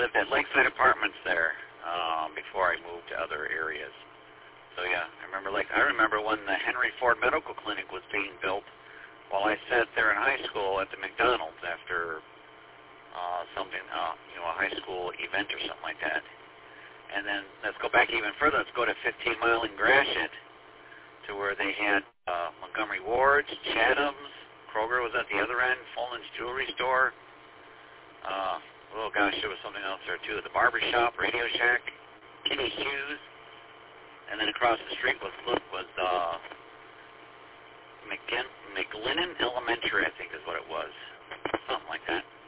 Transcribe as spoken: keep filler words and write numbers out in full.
lived at Lakeside Apartments there um, before I moved to other areas. So yeah, I remember like I remember when the Henry Ford Medical Clinic was being built. While I sat there in high school at the McDonald's after uh, something, uh, you know, a high school event or something like that. And then let's go back even further. Let's go to fifteen Mile in Gratiot, to where they had uh, Montgomery Ward's, Chatham's, Kroger was at the other end, Fulton's Jewelry Store. Uh, oh gosh, there was something else there too. The Barber Shop, Radio Shack, Kitty Shoes, and then across the street was was uh, McGinn, McGlennon Elementary, I think is what it was, something like that.